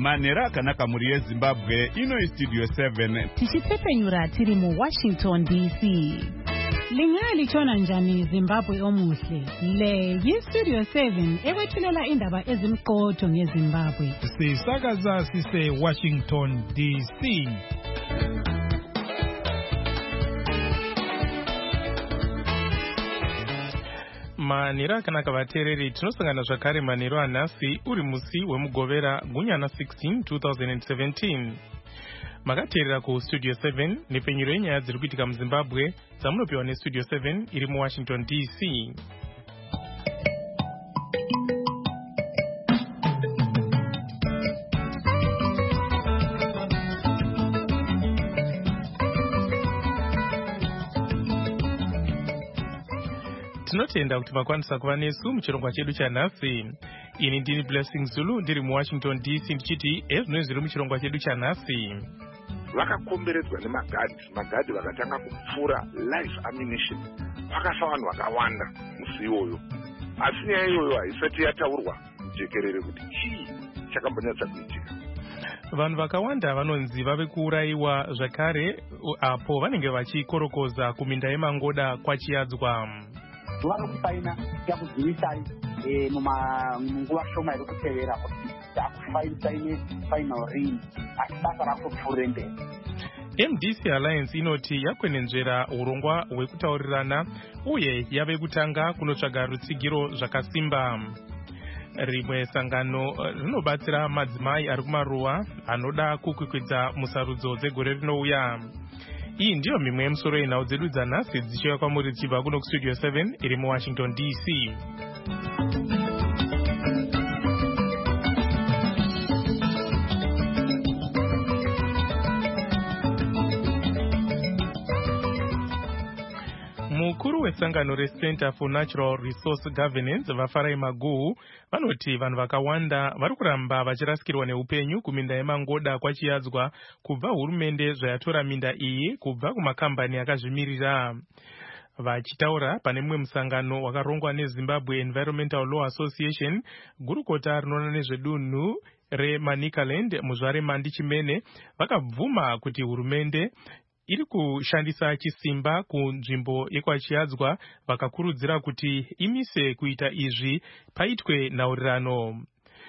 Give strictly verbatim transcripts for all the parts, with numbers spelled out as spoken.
Manera akanaka muri yeZimbabwe ino istudio seven. Tichitsepenyura tiri mu Washington D C. Lingali chona njani Zimbabwe omuhle. Le yistudio seven ekwethulela indaba ezimqotho ngeZimbabwe. Sisakaza sise Washington D C. Manira kana kavatereri tinosangana zvakare maniro anhasi uri musi wemugovera gunyana sixteen twenty seventeen. Makateerera ku Studio seven nepenyuro yenyaya dziri kuitika muZimbabwe dzamunopiwa neStudio seven iri muWashington D C. Tinotenda kuti makwanisa kuva nesu muchirongwa chedu chanhasi. Ini ndini Blessing Zulu ndiri muWashington D C ndichiti ezvino zviri muchirongwa chedu chanhasi. Vakakomberedzwa nemagadhi, magadhi vakatanga kupfura live ammunition. Pakafa vanhu vakawanda musi iyoyo. Asi nyaya iyoyo haisati yataurwa jekerere kuti chii chakambonyatsa kuitika. Vanhu vakawanda vanonzi vave kuurayiwa zvakare apo vanenge vachikorokoza kuminda yemangoda kwachiyadzwa. Vanokusaina yakuzivisai munguva shoma iri kutevera kuti akusaine final ring asi basa rakupfuure mberi. M D C Alliance inoti yakwenenzvera urongwa hwekutaurirana uye yave kutanga kunotsvaga rutsigiro zvakasimba. Rimwe sangano rinobatsira madzimai ari kumaruwa anoda kukwikwidza musarudzo dzegore rinouya. Iyi ndiyo mimwe yemusoro yenhau dzedu dzanhasi dzichiuya kwamuri dzichibva kuno kuStudio seven iri muWashington D C. Mukuru wesangano reCenter for Natural Resource Governance Vafarai Maguhu vanoti vanhu vakawanda vari kuramba vachirasikirwa neupenyu kuminda yemangoda kwachiyadzwa kubva hurumende zvayatora minda iyi kubva kumakambani akazvimirira. Vachitaura pane mumwe musangano wakarongwa neZimbabwe Environmental Law Association, gurukota rinoona nezvedunhu reManicaland muzvare Mandi Chimene vakabvuma kuti hurumende iri kushandisa chisimba kunzvimbo yekwachiyadzwa, vakakurudzira kuti imise kuita izvi paitwe nhaurirano.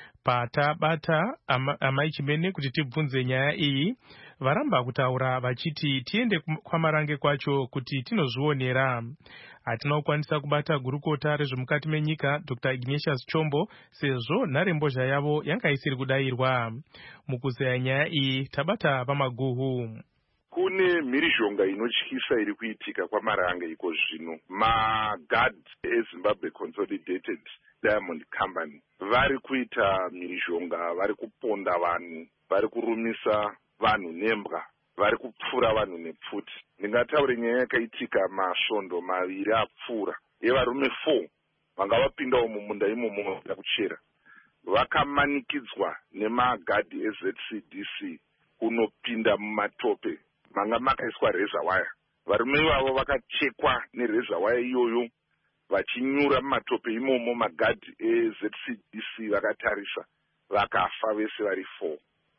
Patabata amai Chimene kuti tibvunze nyaya iyi, varamba kutaura vachiti tiende kwamarange kwacho kuti tinozvionera. Hatina kukwanisa kubata gurukota rezvemukati menyika Doctor Ignatius Chombo sezvo nharembozha yavo yanga isiri kudayirwa. Mukuzeya nyaya iyi tabata Pamaguhu. Kune mhirizhonga inotyisa iri kuitika kwamarange iko zvino. Magadhi eZimbabwe Consolidated Diamond Company vari kuita mhirizhonga, vari kuponda vanhu, vari kurumisa vanhu nembwa, vari kupfura vanhu nepfuti. Ndingataure nyaya yakaitika masvondo maviri apfuura yevarume four vanga vapindawo mumunda imomo kuchera. Vakamanikidzwa nemagadhi eZ C D C kunopinda mumatope manga makaiswa reza waya. Varume ivavo vakachekwa nereza waya iyoyo vachinyura mumatope imomo. Magadhi eZ C D C vakatarisa vakafa vese vari four.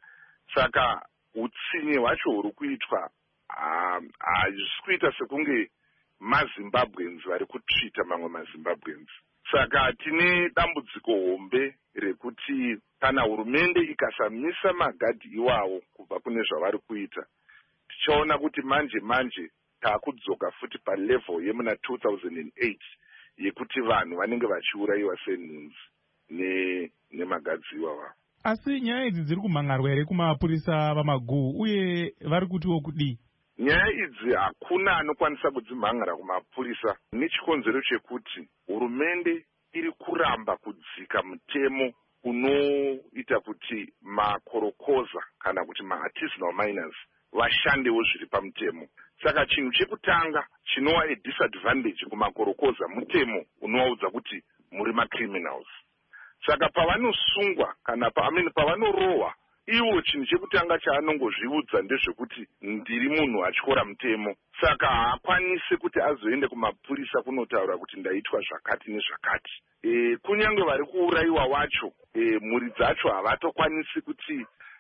Saka utsinye hwacho huri kuitwa hazvisi kuita sekunge maZimbabweans vari kutsvita mamwe maZimbabweans. Saka tine dambudziko hombe rekuti kana hurumende ikasamisa magadhi iwawo kubva kune zvavari kuita, tichaona kuti manje manje taakudzoka futi palevel yemuna two thousand eight yekuti vanhu vanenge vachiurayiwa senhunzi ne nemagadhi iwawa. Asi nyaya idzi dziri kumhangarwa here kumapurisa vaMaguhu uye vari kutiwo kudii? Nyaya idzi hakuna anokwanisa kudzimhangara kumapurisa nechikonzero chekuti hurumende iri kuramba kudzika mutemo unoita kuti makorokoza kana kuti maartisanal miners vashandewo zviri pamutemo. Saka chinhu chekutanga chinova adisadvantage kumakorokoza mutemo unovaudza kuti muri macriminals. Saka pavanosungwa kana pa, I mean, pavanorohwa, iwo chinhu chekutanga chaanongozviudza ndezvekuti ndiri munhu atyora mutemo. Saka haakwanisi kuti azoende kumapurisa kunotaura kuti ndaitwa zvakati nezvakati. E, kunyange vari kuurayiwa wacho, e, mhuri dzacho havatokwanisi kuti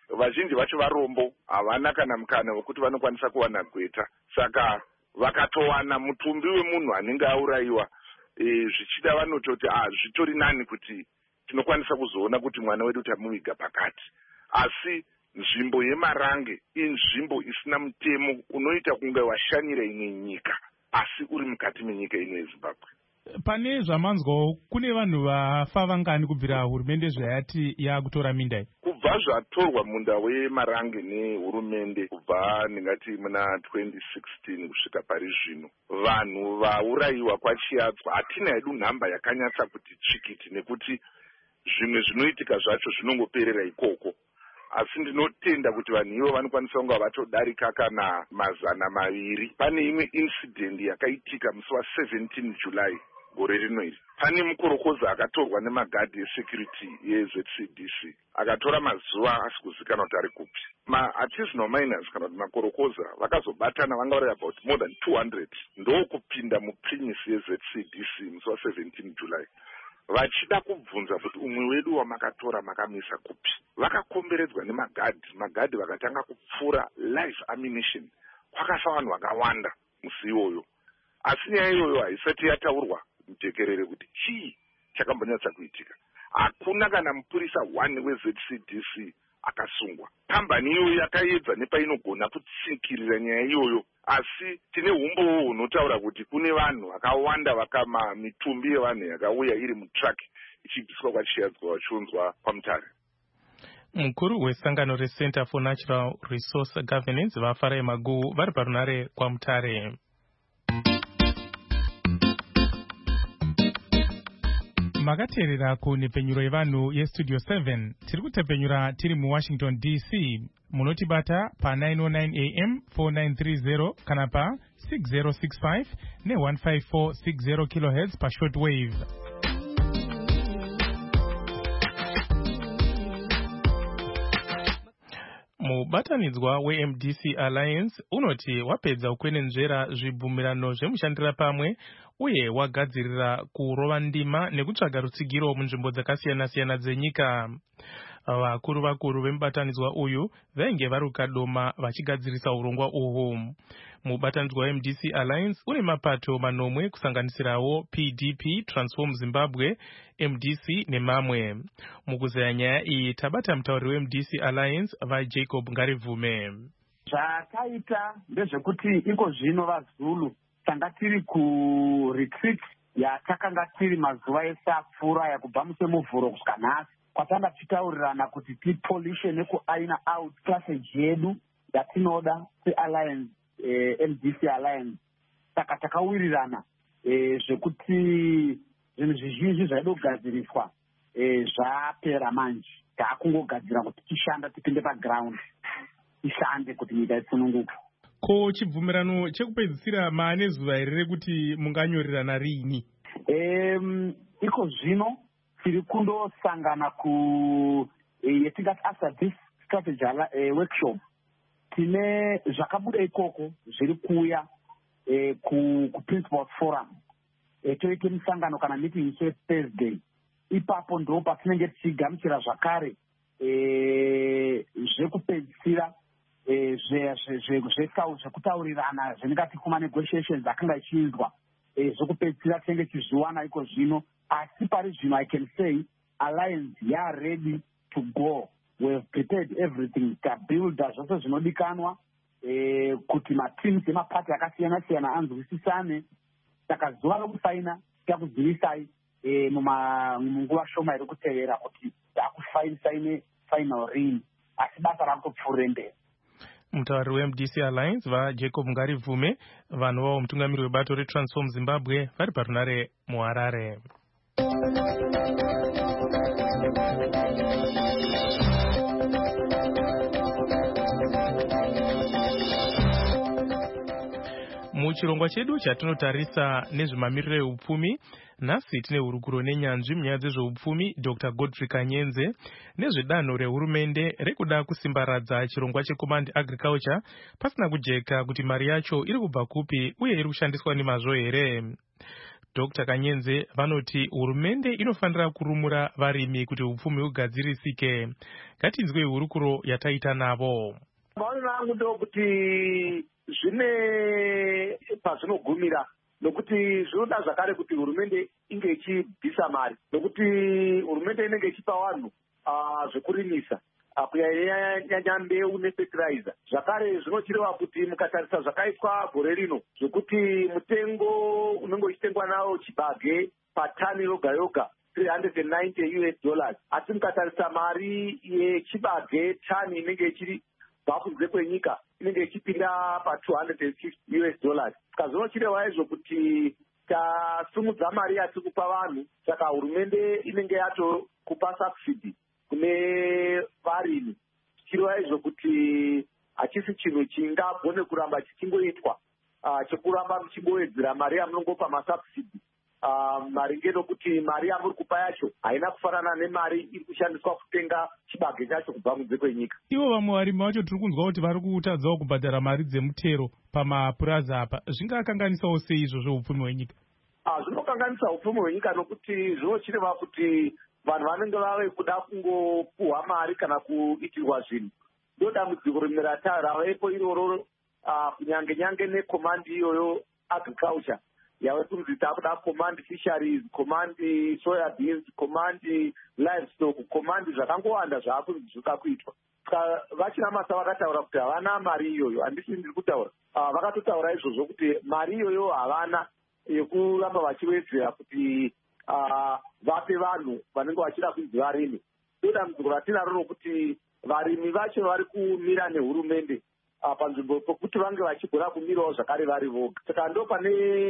vazhinji vacho varombo, havana kana mukana wekuti vanokwanisa kuwana gweta. Saka vakatowana mutumbi wemunhu anenge aurayiwa, e, zvichida vanototi ah, zvitori nani kuti tinokwanisa kuzoona kuti mwana wedu tamuviga pakati. Asi nzvimbo yeMarange inzvimbo isina mutemo unoita kunge washanyira imwe nyika, asi uri mukati menyika ino yeZimbabwe. Pane zvamanzwawo kune vanhu vafa vangani kubvira hurumende zvayati yakutora minda iyi? Kubva zvatorwa munda weMarange nehurumende kubva ndingati muna twenty sixteen kusvika pari zvino, vanhu vaurayiwa kwaChiadzwa hatina hedu nhamba yakanyatsa kuti tsvikiti, nekuti zvimwe zvinoitika zvacho zvinongoperera ikoko. Asi ndinotenda kuti vanhu ivo vanokwanisa kunga vatodarika kana mazana maviri. Pane imwe incident yakaitika musi wa seventeen July gore rino iri. Pane mukorokoza akatorwa nemagadhi esecurity yeZ C D C, akatora mazuva asikuzikanwa kuti ari kupi. Ma-artisanal miners kana kuti makorokoza vakazobatana, vanga vari about more than two hundred, ndokupinda muprimis yeZ C D C musi wa seventeen July, vachida kubvunza kuti umwe wedu wamakatora makamisa kupi. Vakakomberedzwa nemagadhi, magadhi vakatanga kupfura live ammunition. Kwakafa vanhu vakawanda musi iyoyo. Asi nyaya iyoyo haisati yataurwa mujekerere kuti chii chakambonyatsa kuitika. Hakuna kana mupurisa one weZ C D C akasungwa. Kambani iyoyo yakaedza nepainogona kutsikirira nyaya iyoyo, asi tine umbowo hunotaura kuti kune vanhu vakawanda vakama mitumbi yevanhu yakauya iri mutrack ichibviswa kwaChiadzwa vachiunzwa paMutare. Mukuru wesangano reCenter for Natural Resource Governance vaFarai Maguwu vari parunare kwaMutare. Makateerera kunepenyuro yevanhu yestudio seven. Tiri kutepenyura tiri muWashington D C. Munotibata pa nine oh nine A M four nine three zero kana pa six zero six five ne one five four six zero kilohertz pa shortwave. Mubatanidzwa weM D C Alliance unoti wapedza ukwenenzvera zvibvumirano zvemushandira pamwe uye wagadzirira kurova ndima nekutsvaga rutsigiro munzvimbo dzakasiyana-siyana dzenyika. Vakuru vakuru vemubatanidzwa uyu vainge vari kukadoma vachigadzirisa urongwa uhwu. Mubatanidzwa weM D C Alliance une mapato manomwe kusanganisirawo P D P, Transform Zimbabwe, M D C nemamwe. Mukuzeya nyaya iyi tabata mutauri weM D C Alliance vaJacob Ngarivume. Zvakaita ndezvekuti iko zvino vaZulu tanga tiri kuretreat yatakanga tiri mazuva ese apfuura yakubva musemuvhuro kusvika nhasi, kwatanga tichitaurirana kuti tipolishe nekuaina out strategy yedu yatinoda sealliance, eh, M D C Alliance. Saka takawirirana eh, zvekuti zvinhu zvizhinji zvaida kugadziriswa eh, zvapera manje. Takungogadzira kuti tishanda tipinde paground tishande kuti nyika isununguke. Ko chibvumirano chekupedzisira maane zuva iri rekuti munganyorerana rini? Um, iko zvino tiri kundosangana ku eh, yetingati after this strategy uh, workshop tine zvakabuda ikoko zviri kuuya eh, ku, ku Principals Forum. Eh, toite musangano kana meeting se Thursday. Ipapo ndo patinenge tichigamuchira zvakare eh, zvekupedzisira eh, zvekutaurirana zvinengati kuma negotiations akanga ichiizwa eh, zvekupedzisira tinenge tichizviwana iko zvino. Asi pari zvino I can say Alliance ya ready to go. We have prepared everything. Tabuilda zvose zvinodikanwa eh, kuti mateams emapati akasiyana-siyana anzwisisane. Saka zuva rokusaina takuzivisai eh, munguva shoma iri kutevera kuti takusaine final ring, asi basa rakutopfuurira mberi. Mutauri weM D C Alliance vaJacob Ngarivume, vanhu vavo mutungamiri webato reTransform Zimbabwe vari parunare muHarare. Muchirongwa chedu chatinotarisa nezvemamiriro eupfumi, nhasi tine hurukuro nenyanzvi munyaya dzezveupfumi Doctor Godfrey Kanyenze nezvedanho rehurumende rekuda kusimbaradza chirongwa cheCommand Agriculture pasina kujeka kuti mari yacho iri kubva kupi uye iri kushandiswa nemazvo here. Doctor Kanyenze vanoti hurumende inofanira kurumura varimi kuti upfumi hugadzirisike. Ngatinzwe hurukuro yataita navo. Maonero angu ndokuti zvine pazvinogumira, nokuti zvinoda zvakare kuti hurumende inge ichibvisa mari, nokuti hurumende inenge ichipa vanhu zvekurimisa kunyanya mbeu nefertilizer. Zvakare zvinochireva kuti mukatarisa zvakaitwa gore rino, zvokuti mutengo unenge uchitengwa nawo chibage patani yoga yoga three hundred ninety U S dollars, asi mukatarisa mari yechibage tani inenge ichiri bvakunze kwenyika inenge ichipinda pa two hundred fifty U S dollars. Saka zvinochireva izvo kuti tasumudza mari yati kupa vanhu, saka hurumende inenge yatokupa subsidy kune varimi. Chireva izvo kuti hachisi chinhu chingagone kuramba chichingoitwa chekuramba muchingowedzera mari yamunongopa masubsidy maringe nokuti mari yamuri kupa yacho haina kufanana nemari iri kushandiswa kutenga chibage chacho kubva kunze kwenyika. Ivo vamwe varimi vacho tiri kunzwa kuti vari kutadzawo kubhadhara mari dzemutero pamapurazi apa. Zvingakanganisawo sei izvozvo upfumi hwenyika? Zvinokanganisa upfumi hwenyika nokuti zvinochireva kuti vanhu vanenge vave kuda kungopuhwa mari kana kuitirwa zvinhu. Ndo dambudziko rimwe ravaepo iroro kunyange nyange nekomandi iyoyo agriculture yave kunzi takuda command fisheries, command soya beans, command livestock, command zvakangowanda zvaakunzi zvoda kuitwa. Saka vachinamasa vakataura kuti havana mari iyoyo. Handisi ndiri kutaura, vakatotaura izvozvo kuti mari iyoyo havana yekuramba vachiwedzera kuti vape vanhu vanenge vachida kunzi varimi. Ndodambudziko ratinaro rokuti varimi vacho vari kumira nehurumende panzvimbo pokuti vange vachigona kumirawo zvakare vari voga. Saka ndo pane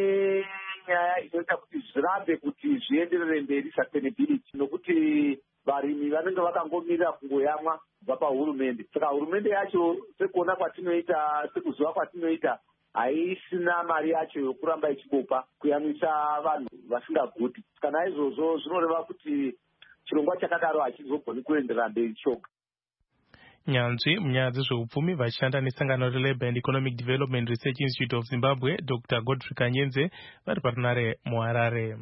nyaya inoita kuti zvirambe kuti zvienderere mberi sustainability, nokuti varimi vanenge vakangomirira kungoyamwa kubva pahurumende. Saka hurumende yacho sekuona kwatinoita, sekuziva kwatinoita, haisina mari yacho yokuramba ichibopa kuyamwisa vanhu vasingagudi. Saka naizvozvo zvinoreva kuti chirongwa chakadaro hachizogoni kuenderera mberi choga. Nyanzvi munyaya dzezveupfumi vachishanda nesangano reLabour and Economic Development Research Institute of Zimbabwe, Doctor Godfrey Kanyenze vari parunare muHarare.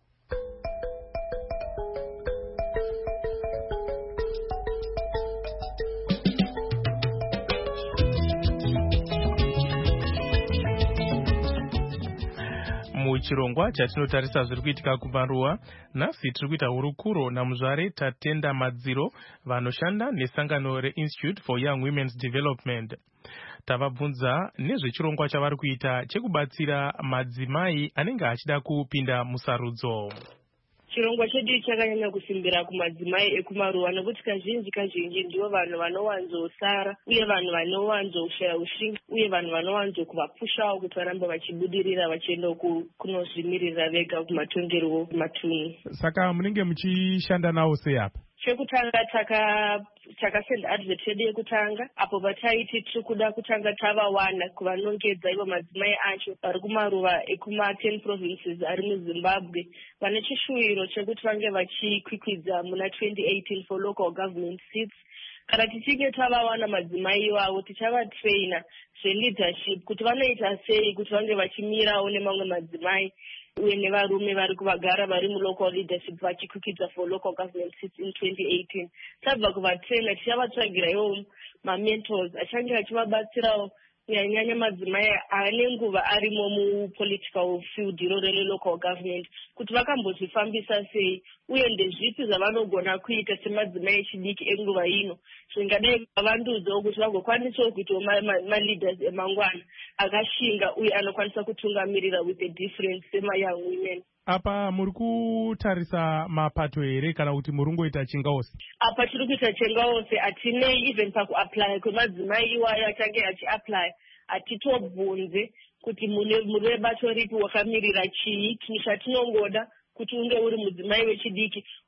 Muchirongwa chatinotarisa zviri kuitika kumaruwa, nhasi tiri kuita hurukuro namuzvare Tatenda Madziro vanoshanda nesangano reInstitute for Young Women's Development. Tavabvunza nezvechirongwa chavari kuita chekubatsira madzimai anenge achida kupinda musarudzo. Chirongwa chedu chakanyanya kusimbira kumadzimai ekumaruwa nekuti kazhinji kazhinji ndivo vanhu vanowanzosara uye vanhu vanowanzoshaya ushinga uye vanhu vanowanzokuvapushawo kuti varambe vachibudirira vachienda kunozvimirira vega kumatongerwo matunhu. Saka munenge muchishanda nawo sei apa? Chekutanga taka takasenda advert yedu yekutanga apo pataiti tiri kuda kutanga tavawana kuvanongedza ivo madzimai acho vari kumaruva ekuma ten provinces ari muZimbabwe vane chishuwiro chekuti vange vachikwikwidza muna twenty eighteen for local government seats. Kana tichinge tavawana madzimai iwavo tichavatraina zveleadership kuti vanoita sei kuti vange vachimirawo nemamwe madzimai uye nevarume vari kuvagara vari mulocal leadership vachikwikidza for local government seats in twenty eighteen. Tabva kuvatraina tichavatsvagira iwo mamentors achange achivabatsirawo kunyanya madzimai ane nguva arimo mupolitical field iroro relocal government kuti vakambozvifambisa sei uye ndezvipi zvavanogona kuita semadzimai echidiki enguva ino zvingadai kuvandudzawo kuti vagokwanisawo kuitawo maleaders emangwana akashinga uye anokwanisa kutungamirira with a difference semayoung women. Apa muri kutarisa mapato here kana kuti muri kungoita chingaose? Apa tiri kuita chingaose, hatinei even pakuapply kwemadzimai iwayo achange achiapply. Hatitobvunze kuti mune bato ripi wakamirira chii. Chinhu chatinongoda kuti unge uri mudzimai wechidiki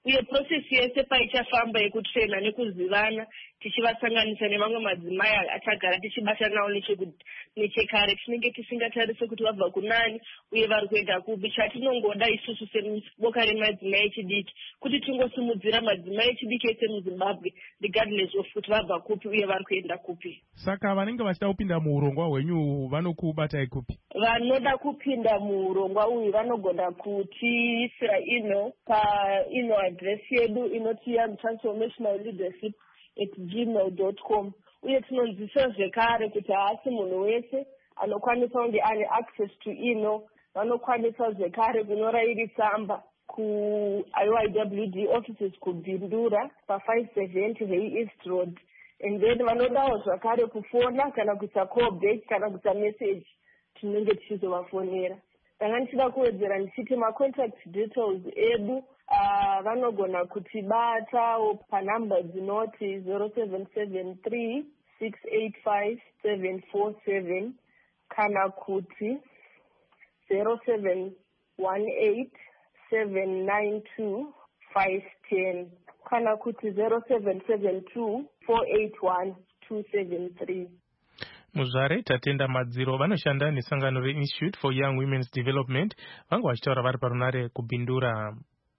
uye procesi yese paichafamba yekutrena nekuzivana tichivasanganisa nemamwe madzimai atagara tichibata nawo nechekare tinenge tisingatarise kuti vabva kunani uye vari kuenda kupi. Chatinongoda isusu seboka remadzimai echidiki kuti tingosimudzira madzimai echidiki ese muZimbabwe regardless of kuti vabva kupi uye vari kuenda kupi. Saka vanenge vachida kupinda muurongwa hwenyu vanokubatai kupi? Vanoda kupinda muurongwa uyu vanogona kutiisira email paemail address yedu inoti young transformational leadership at gmail dot com, uye tinonzisa zvekare kuti haasi munhu wese anokwanisa kunge ane access to email. Vanokwanisa zvekare kunyora iri tsamba ku-I Y W D offices kuBindura pa-five seventy Hay East Road, and then vanodawo zvakare kufona kana kuisa call back kana kuisa message tinenge tichizovafonera. Ndanga ndichida kuwedzera ndichiti ma-contact details edu uh, vanogona kutibata panhamba dzinoti zero seven seven three six eight five seven four seven kana kuti zero seven one eight seven nine two five one zero kana kuti zero seven seven two four eight one two seven three. Muzvare Tatenda Madziro vanoshanda nesangano reInstitute for Young Women's Development vanga vachitaura vari parunare kuBindura.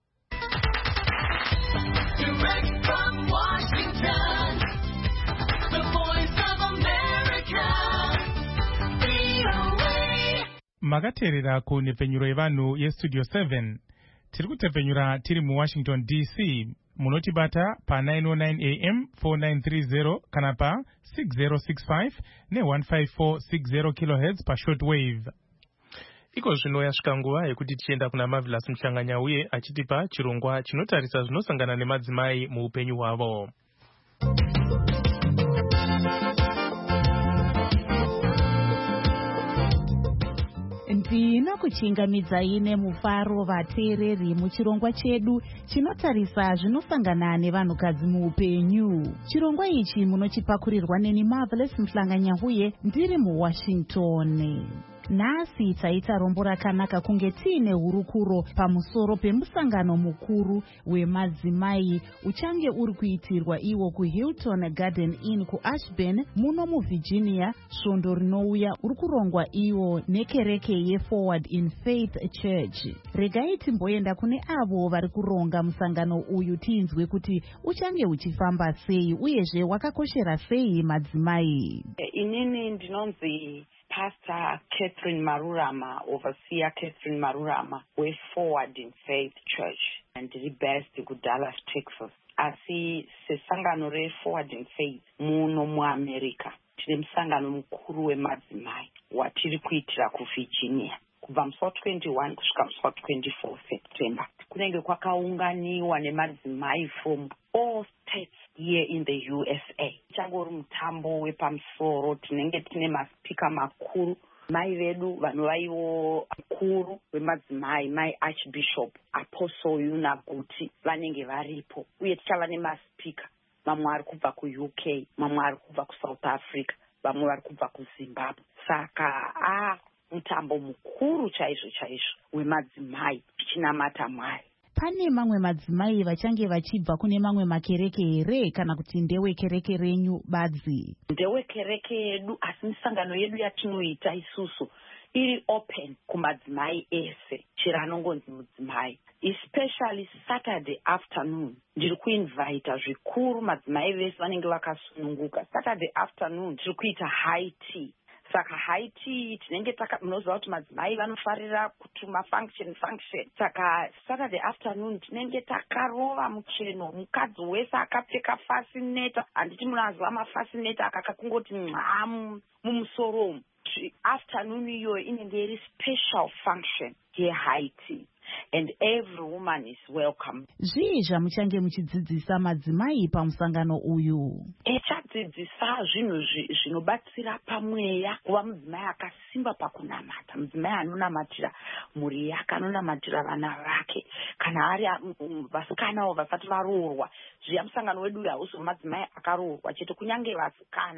Makateerera kunhepfenyuro yevanhu yestudio seven. Tiri kutepfenyura tiri muWashington D C. Munotibata pa nine oh nine A M four nine three zero kana pa six zero six five ne one five four six zero kilohertz pa shortwave. Iko zvino yasvika nguva yekuti tichienda kuna Marvelous Muchanganya uye achitipa chirongwa chinotarisa zvinosangana nemadzimai muupenyu hwavo. Ndinokuchingamidzai nemufaro vateereri muchirongwa chedu chinotarisa zvinosangana nevanhukadzi muupenyu. Chirongwa ichi munochipakurirwa neni Marvelous Muhlanganya uye ndiri muWashington. Nhasi taita rombo rakanaka kunge tiine hurukuro pamusoro pemusangano mukuru wemadzimai uchange uri kuitirwa iwo kuHilton Garden Inn kuAshburn muno muVirginia, svondo rinouya uri kurongwa iwo nekereke yeForward in Faith Church. Regai timboenda kune avo vari kuronga musangano uyu tinzwe kuti uchange uchifamba sei uyezve wakakoshera sei madzimai. Inini ndinonzi Pastor Catherine Marurama, Overseer Catherine Marurama, we Forward in Faith Church, and the best to Dallas, Texas. Asi sesangano re Forward in Faith muno mu America. Tine msangano mukuru wemadzimai watiri kuitira ku Virginia. Kubva musi twenty-one kusvika musi twenty-four September. Kunenge kwakaunganiwa nemadzimai from all states here in the U S A. Changori mutambo wepamusoro tinenge tine maspika makuru. Mai vedu vanovaiwo mukuru wemadzimai, mai Archbishop Apostle Yuna Guti vanenge varipo. Uye tichava nemaspika. Mamwe ari kubva ku U K, mamwe ari kubva ku South Africa, vamwe vari kubva ku Zimbabwe. Saka ah mutambo mukuru chaizvo chaizvo wemadzimai tichinamata Mwari. Pane mamwe madzimai vachange vachibva kune mamwe makereke here kana kuti ndewe kereke renyu badzi? Ndewe kereke yedu, asi misangano yedu yatinoita isusu iri open kumadzimai ese chero anongonzi mudzimai, especially Saturday afternoon. Ndiri kuinvita zvikuru madzimai vese vanenge vakasununguka. Saturday afternoon tiri kuita high tea. Saka high tea tinenge taka munoziva kuti madzimai vanofarira kutuma function function. Saka Saturday afternoon tinenge takarova mucheno, mukadzi wese akapfeka fascinator. Handiti munaziva mafascinator akaka kungoti mwamu mumusoro. Afternoon iyoyo inenge iri special function ye high tea. And every woman is welcome. Zvii zvamuchange muchidzidzisa madzimai pamusangano uyu? Echadzidzisa zvinhu zvinobatsira pamweya, kuva mudzimai akasimba pakunamata, mudzimai anonamatira mhuri yake, anonamatira vana vake, kana ari vasikanawo vasati varoorwa. Zviya musangano wedu hausi madzimai akaroorwa chete, kunyange vasikana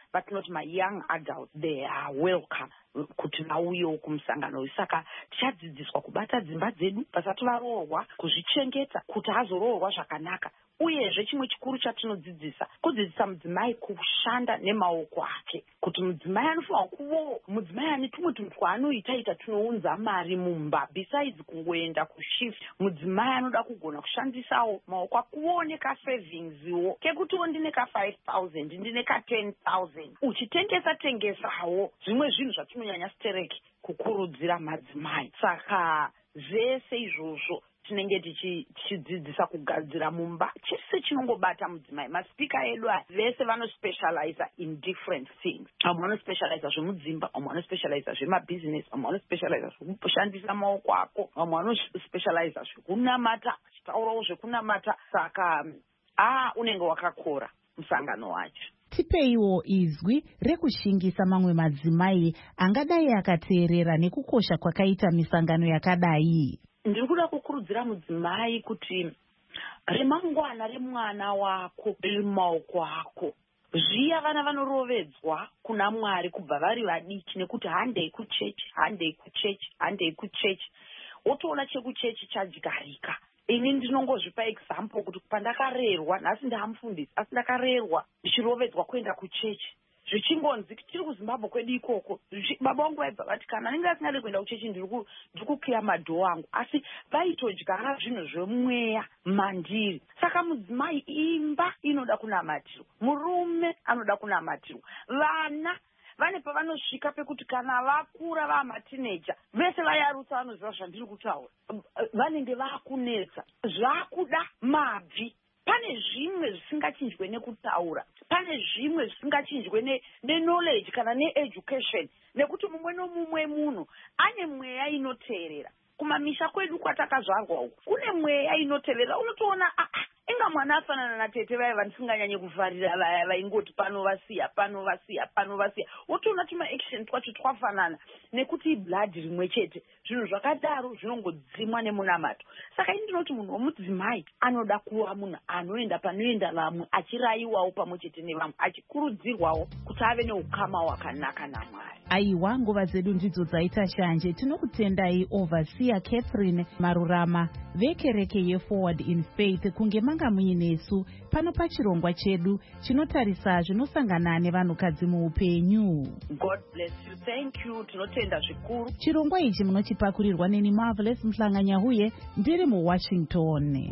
vatinoti ma-young adults, they are welcome kuti vauyewo kumusangano uyu. Saka tichadzidziswa kubata dzimba dzedu vasati varoorwa, kuzvichengeta kuti azoroorwa zvakanaka. Uyezve chimwe chikuru chatinodzidzisa kudzidzisa mudzimai kushanda nemaoko ake, kuti mudzimai anofanira kuvo mudzimai ane tumwe tunhu twaanoita ita tunounza mari mumba besides kungoenda kushift. Mudzimai anoda kugona kushandisawo maoko akuoneka savingswo kekutiwo ndine ka five thousand ndine ka ten thousand uchitengesa tengesawo zvimwe zvinhu zvatinonyanya stereki kukurudzira madzimai. Saka zvese izvozvo tinenge tichidzidzisa kugadzira mumba chese chinongobata mudzimai. Maspika edu vese vanospecialize in different things. Vamwe vanospecialize zvemudzimba, vamwe vanospecialize zvemabusiness, vamwe vanospecialize zvekushandisa maoko ako, vamwe vanospecialize zvekunamata, chitaurawo zvekunamata. Saka ah unenge wakakora musangano wacho. Tipeiwo izwi rekushingisa mamwe madzimai angadai akateerera nekukosha kwakaita misangano yakadai. Ndiri kuda kukurudzira mudzimai kuti remangwana remwana wako riri mumaoko ako. Zviya vana vanorovedzwa kuna Mwari kubva vari vadiki nekuti handei kuchechi, handei kuchechi, handei kuchechi. Wotoona chekuchechi chadyarika. Ini ndinongozvipa example kuti pandakarerwa, nhasi ndaamufundisi, asi ndakarerwa ndichirovedzwa kuenda kuchechi. Zvichingonzi tiri kuZimbabwe kwedu ikoko, baba vangu vaibva vati kana ndinge asingade kuenda kuchechi ndiri kukiya madhoo angu, asi vaitodyara zvinhu zvemweya mandiri. Saka mudzimai imba inoda kunamatirwa, murume anoda kunamatirwa, vana vane pavanosvika pekuti kana vakura vaamatineja vese vayarutsa vanoziva zvandiri kutaura, vanenge vakunetsa zvakuda mabvi. Pane zvimwe zvisingachinjwe nekutaura, pane zvimwe zvisingachinjwe neknowledge kana needucation, nekuti mumwe nomumwe munhu ane mweya inoteerera. Kumamisha kwedu kwatakazvarwa uku kune mweya inoteerera. Unotoona inga mwana afanana natete vaya vandisinganyanye kufarira vaya vaingoti pano vasiya pano vasiya pano vasiya. Wotoona tuma action twacho twafanana nekuti blood rimwe chete. Zvinhu zvakadaro zvinongodzimwa nemunamato. Saka ini ndinoti munhu womudzimai anoda kuva munhu anoenda panoenda vamwe, achirayiwawo pamwe chete nevamwe, achikurudzirwawo kuti ave neukama hwakanaka naMwari. Aiwa, nguva dzedu ndidzo dzaita shanje. Tinokutendai Overseer Catherine Marurama vekereke yeForward in Faith kunge manga muinesu pano pachirongwa chedu chinotarisa zvinosangana nevanhukadzi muupenyu. God bless you. Thank you. Tinotenda zvikuru. Chirongwa ichi munochipakurirwa neni Marvelous Mhlanganyahuye ndiri muWashington.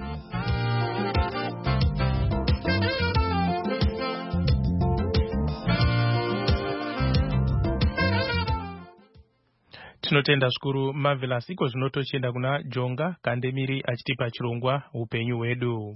Tinotenda zvikuru Marvelous. Iko zvino tochienda kuna Jonga Kandemiri achitipa chirongwa upenyu hwedu.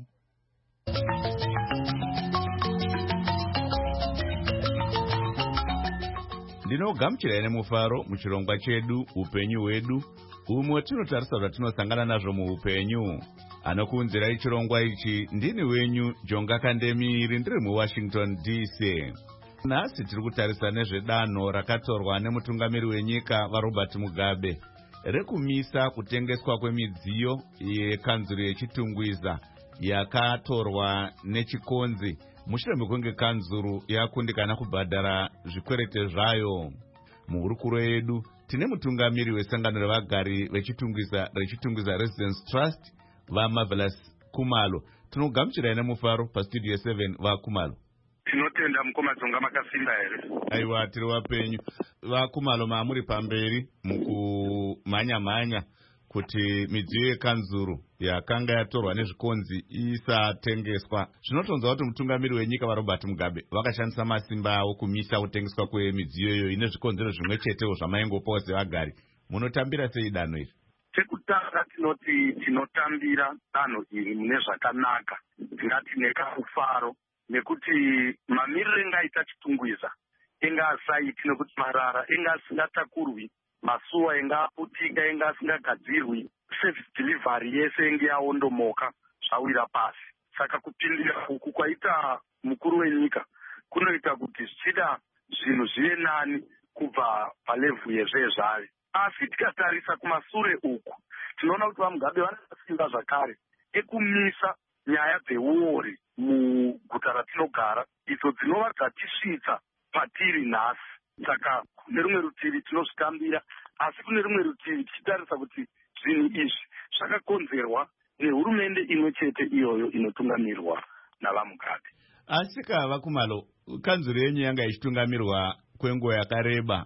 Ndinogamuchirai nemufaro muchirongwa chedu upenyu hwedu, umwe tinotarisa zvatinosangana nazvo muupenyu. Anokuunzirai chirongwa ichi ndini wenyu Jonga Kandemiri, ndiri muWashington D C. Nhasi tiri kutarisa nezvedanho rakatorwa nemutungamiri wenyika vaRobert Mugabe rekumisa kutengeswa kwemidziyo yekanzuru yechitungwiza yakatorwa nechikonzi mushure mekunge kanzuru yakundikana kubhadhara zvikwerete zvayo. Muhurukuro yedu tine mutungamiri wesangano revagari vechitungwiza rechitungwiza Residence Trust vaMarvelous Kumalo. Tinogamuchirai nemufaro pastudio seven vaKumalo. Tinotenda mukoma Jonga makasimba here. Aiwa, tiri wapenyu. VaKumalo maamuri pamberi mukumhanya mhanya kuti midziyo yekanzuru yakanga yatorwa nezvikonzi isatengeswa. Zvinotonzwa kuti mutungamiri wenyika vaRobert Mugabe vakashandisa masimba avo kumisa kutengeswa kwemidziyo iyo ine zvikonzero zvimwe chetewo zvamaingopawo sevagari. Munotambira sei danho iri? Chekutanga tinoti tinotambira danho iri mune zvakanaka, tingati nekamufaro, nekuti mamiriro engaita chitungwiza enga asaiti nekuti marara enga asingatakurwi, masuwa enga aputika, enga asingagadzirwi, service delivery yese enge yaondomoka zvawira pasi. Saka kupindira uku kwaita mukuru wenyika kunoita kuti zvichida zvinhu zvive nani kubva palevhu yezvezvavi. Asi tikatarisa kumasure uku tinoona kuti vaMugabe vane simba zvakare ekumisa nyaya dzeuori muguta ratinogara idzo dzinova dzatisvitsa patiri nhasi. Saka kune rumwe rutivi tinozvitambira, asi kune rumwe rutivi tichitarisa kuti zvinhu izvi zvakakonzerwa nehurumende imwe chete iyoyo inotungamirirwa navamukati. Asi kava Kumalo, kanzuro yenyu yanga ichitungamirwa kwenguva yakareba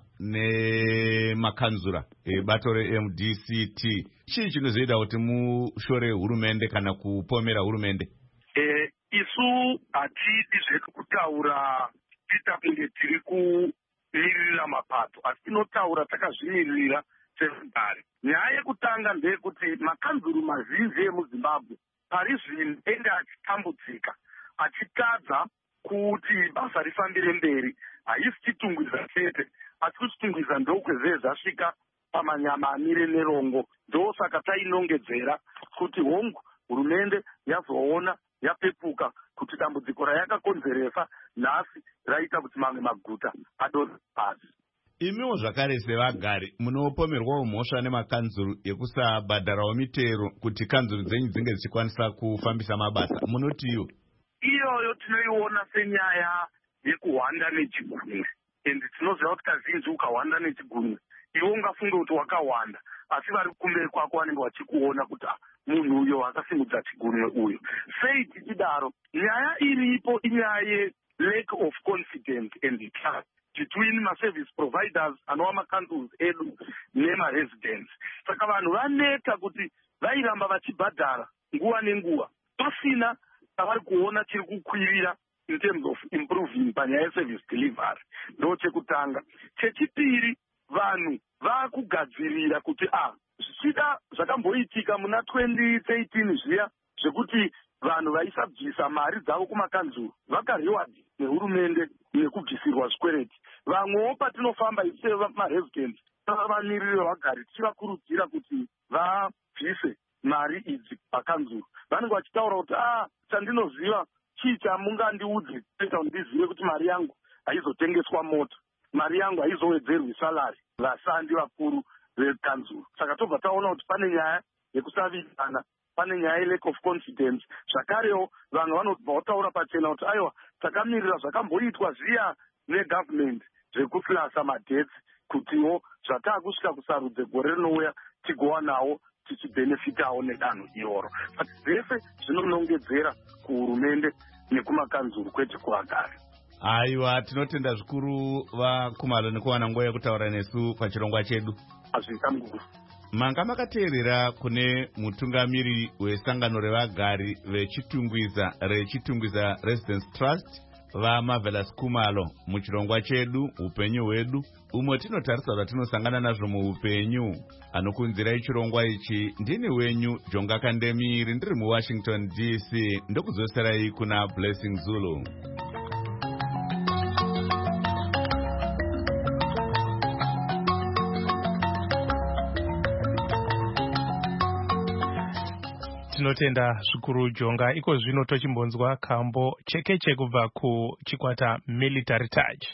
nemakanzura ebato re-M D C T. Chii chinozoita kuti mushore hurumende kana kupomera hurumende? E, isu hatidi zvedu kutaura tita kunge tiri kumiririra mapato, asi tinotaura takazvimiririra sevagari. Nyaya yekutanga ndeyekuti makanzuru mazhinji emuZimbabwe pari zvino ende achitambudzika, achitadza kuti basa rifambire mberi. Haisi chitungwiza chete, asi kuchitungwiza ndokwezve zvasvika pamanyama amire nerongo. Ndosaka tainongedzera kuti hongu hurumende yazoona yapepuka kuti dambudziko rayakakonzeresa nhasi raita kuti mamwe maguta adore pasi. Imiwo zvakare sevagari munopomerwawo mhosva nemakanzuru yekusabhadharawo mitero kuti kanzuru dzenyu dzinge dzichikwanisa kufambisa mabasa. Munotiyo? Iyoyo tinoiona senyaya yekuhwanda nechigunwe. Endi tinoziva kuti kazhinji ukahwanda nechigunwe iwe ungafunge kuti wakahwanda, asi vari kumberi kwako vanenge vachikuona kuti munhu uyo akasimudza chigunwe uyo. Sei tichidaro? Nyaya iripo inyaya ye-lack of confidence and trust between ma-service providers anova makanzuru edu nema-residents. Saka vanhu vaneta kuti vairamba vachibhadhara nguva nenguva pasina tavari kuona chiri kukwirira in terms of improving panyaya yeservice delivery. Ndo chekutanga. Chechipiri, vanhu vakugadzirira kuti ah zvichida zvakamboitika muna twenty eighteen zviya zvekuti vanhu vaisabvisa mari dzavo kumakanzuru vakarewadi nehurumende nekubvisirwa zvikwereti. Vamwewo patinofamba isemaresidents vamiriri vagari tichivakurudzira kuti vabvise mari idzi pakanzuru, vanenge vachitaura kuti ah chandinoziva chii chamungandiudze kuita kuti ndizive kuti mari yangu haizotengeswa mota, mari yangu haizowedzerwi salari vashandi vakuru vekanzuru. Saka tobva taona kuti pane nyaya yekusavidzana, pane nyaya ye-lack of confidence. Zvakarewo vanhu vanobva vataura pachena kuti aiwa takamirira zvakamboitwa zviya negovernment zvekuflasa madebts kutiwo zvataakusvika kusarudze gore rinouya tigowanawo tichibhenefitawo nedanho iroro. Saka zvese zvinonongedzera kuhurumende nekumakanzuru kwete kuvagari. Aiwa, tinotenda zvikuru vaKumalo nekuwana nguva yekutaura nesu pachirongwa chedu. Azvita mukuru. Manga makateerera kune mutungamiri wesangano revagari vechitungwiza rechitungwiza Residence Trust vaMarvelous Kumalo muchirongwa chedu upenyu hwedu, umwe tinotarisa zvatinosangana nazvo muupenyu. Anokunzirai chirongwa ichi ndini wenyu Jonga Kandemiri, ndiri muWashington D C, ndokuzoserai kuna Blessing Zulu. Tinotenda zvikuru Jonga. Iko zvino tochimbonzwa kambo chekeche kubva kuchikwata Military Touch.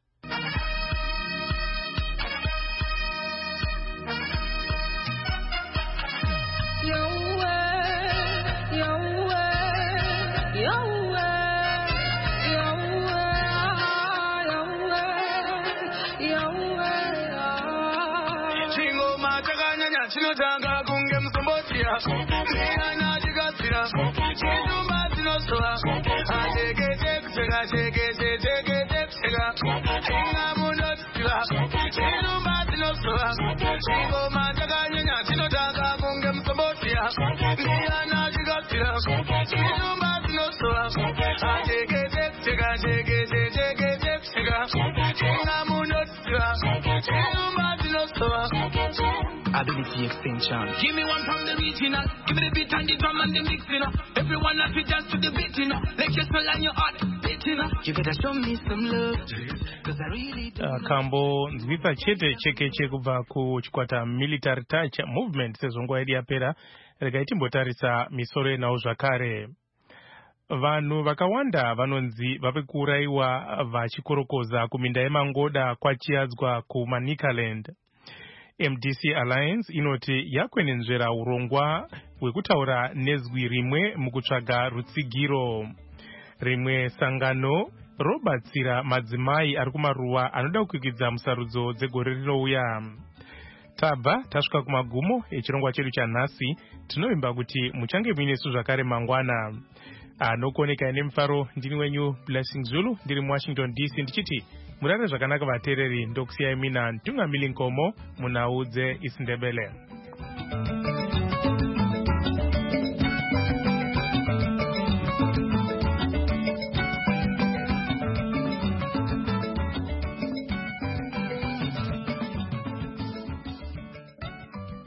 Chinotanga kunge musombotia Nina chikasira Chindumba zinosoa Atekete kucheka Chekete chekete kucheka Inga munotira Chindumba zinosoa Chingoma chakanyanya Chinotanga kunge musombotia Nina chikasira Chindumba zinosoa Atekete kucheka Chekete chekete kucheka Inga munotira Chindumba zinosoa Ability extension. Give me one from the regional. Give me the beat and the drum and the mix, you know. Everyone have to dance to the beat, you know. Make your soul and your heart beat, you know. You better show me some love, cause I really do. Uh, kambo nzvipa chete chekeche kubva kuchikwata Military Touch movement sezvo nguva yedu yapera. Regai timbotarisa misoro yenawo zvakare. Vanhu vakawanda vanonzi vave kuuraiwa vachikorokoza kuminda yemangoda kwachiadzwa kuManicaland. M D C Alliance inoti yakwenenzvera urongwa hwekutaura nezwi rimwe mukutsvaga rutsigiro. rimwe sangano robatsira madzimai ari kumaruwa anoda kukwikidza musarudzo dzegore rinouya. Tabva tasvika kumagumo echirongwa chedu chanhasi. Tinovimba kuti muchange muinesu zvakare mangwana. Anokuoneka nemufaro ndini wenyu Blessing Zulu ndiri muWashington D C ndichiti murare zvakanaka vateereri. Ndokusiyai mina Ntungamili Nkomo munaudze isindebele.